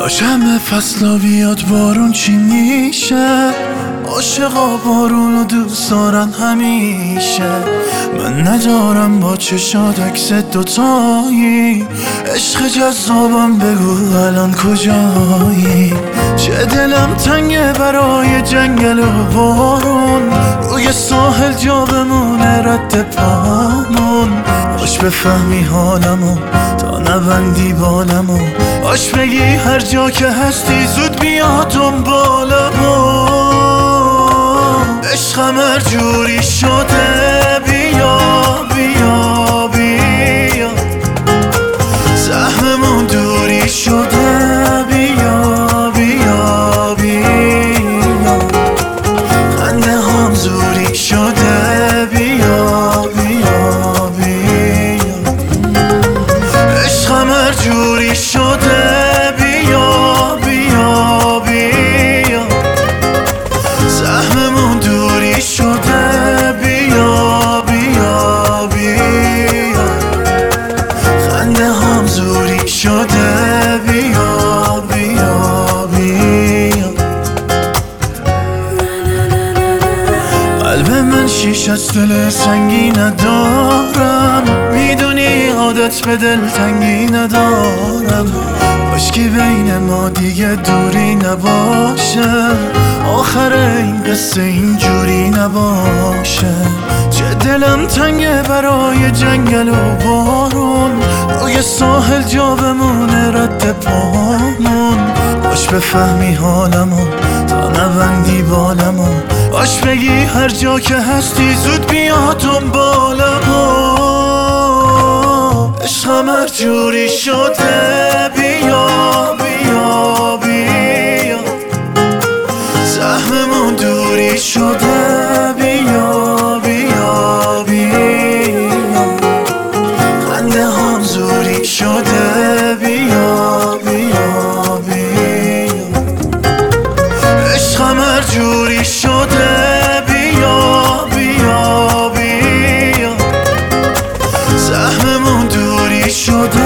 همه فصلا بیاد بارون چی میشه؟ عاشقا بارونو دوست دارن همیشه. من ندارم با چشات عکس دوتایی، عشق جذابم بگو الان کجایی؟ چه دلم تنگه برای جنگل و بارون، روی ساحل جا بمونه رد پامون. باش بفهمی حالمو تا نبندی بالمو، باش بگی هر جا که هستی زود بیا دنبالمو. عشقم هر جوری شده بیا بیا بیا، سهممون دوری شده بیا بیا بیا، خنده هم زوری شده بیا بیا بیا. عشقم هر جوری شده بیا بیا بیا، سهممون دوری شده بیا بیا بیا، خنده هم زوری شده بیا بیا بیا. قلب من شیش از دل سنگی ندارم، میدونی عادت به دل تنگی ندارم. باش که بین ما دیگه دوری نباشه، آخر این قصه اینجوری نباشه. چه دلم تنگه برای جنگل و بارون، روی ساحل جا بمونه رد پامون. باش بفهمی حالمو تا نبندی بالمو، باش بگی هر جا که هستی زود بیا دنبالمو. عشقم هر جوری شده بیا بیا بیا، سهممون دوری شده بیا بیا بیا، خنده هم زوری شده بیا بیا بیا. عشقم هر جوری شده بیا بیا بیا، سهممون دوری شده